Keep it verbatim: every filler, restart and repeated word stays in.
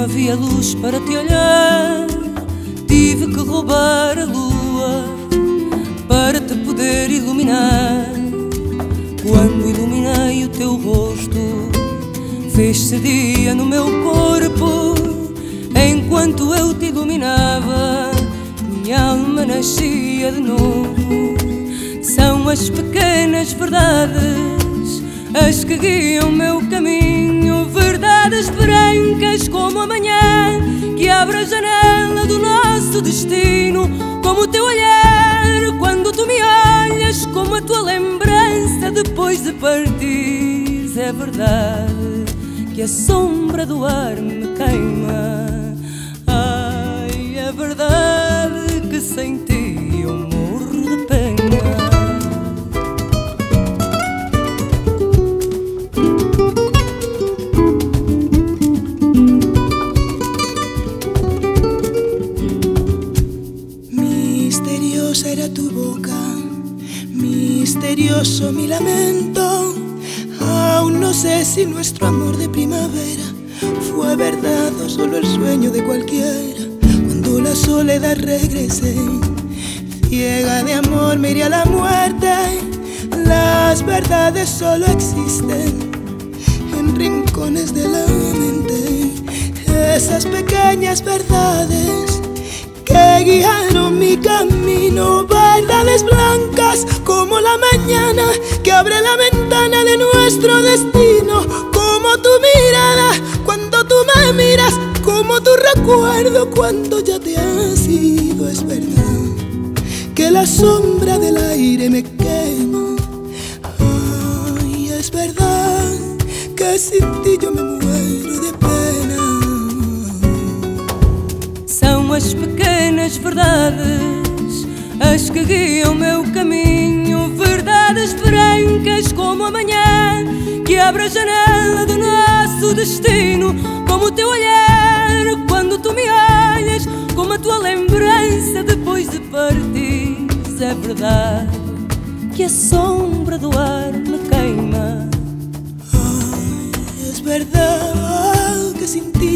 havia luz para te olhar, tive que roubar a lua para te poder iluminar. Quando iluminei o teu rosto, fez-se dia no meu corpo. Enquanto eu te iluminava, minha alma nascia de novo. São as pequenas verdades as que guiam meu caminho, verdades brancas como a manhã que abre a janela do nosso destino. Como o teu olhar quando tu me olhas, como a tua lembrança depois de partires. É verdade que a sombra do ar me queima. Ai, é verdade que sem ti eu morro de pena. Misteriosa era tu boca, misterioso mi lamento. Aún no sé si nuestro amor de primavera fue verdad o solo el sueño de cualquiera. Cuando la soledad regresé, ciega de amor me iré a la muerte. Las verdades solo existen en rincones de la mente. Esas pequeñas verdades que guiaron mi camino, verdades blancas como la mañana que abre la ventana de nuestro destino. Como tu mirada cuando tú me miras, como tu recuerdo cuando ya te has ido. Es verdad que la sombra del aire me quema. Ay, es verdad que sin ti yo me muero de pena. São as pequenas verdades as que guiam meu caminho, verdades brancas como a manhã que abre a janela do nosso destino. Como o teu olhar quando tu me olhas, como a tua lembrança depois de partires. É verdade que a sombra do ar me queima. Ay, es verdad que sin ti